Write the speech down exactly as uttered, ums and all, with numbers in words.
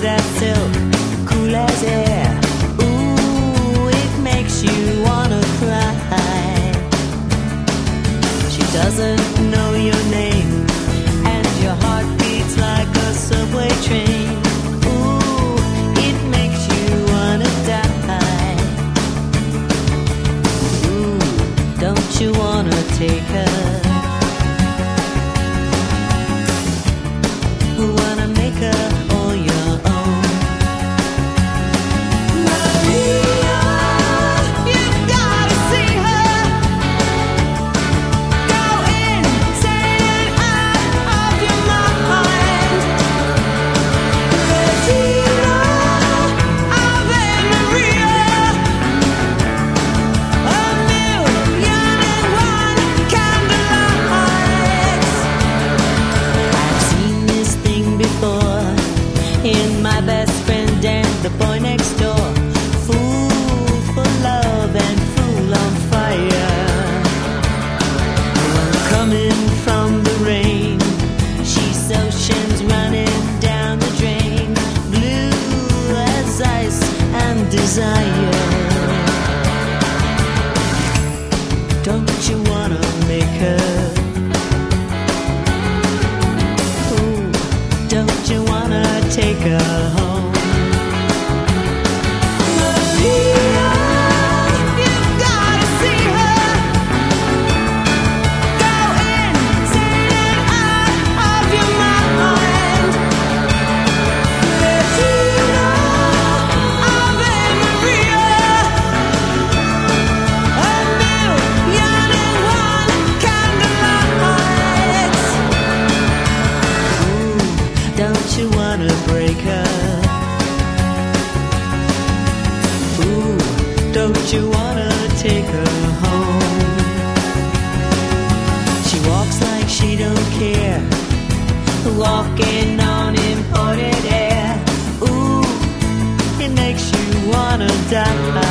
that silk, cool as air. Ooh, it makes you wanna cry. She doesn't know your name, and your heart beats like a subway train. Ooh, it makes you wanna die. Ooh, don't you wanna take her? Wanna make her all your own. Maria, you've gotta see her. Go insane out of your mind. Regina, Ave Maria, a million and one candlelights. I've seen this thing before in my best friend and the boy next door. Fool for love and fool on fire. One coming from the rain, she's oceans running down the drain. Blue as ice and desire. Don't you wanna make her? Don't you wanna take her home? Maria, you've gotta see her. Go insane out of your mind. Regina, Ave Maria, a million and one candlelights. Don't you wanna break her? Ooh, don't you wanna take her home? She walks like she don't care, walking on imported air. Ooh, it makes you wanna die.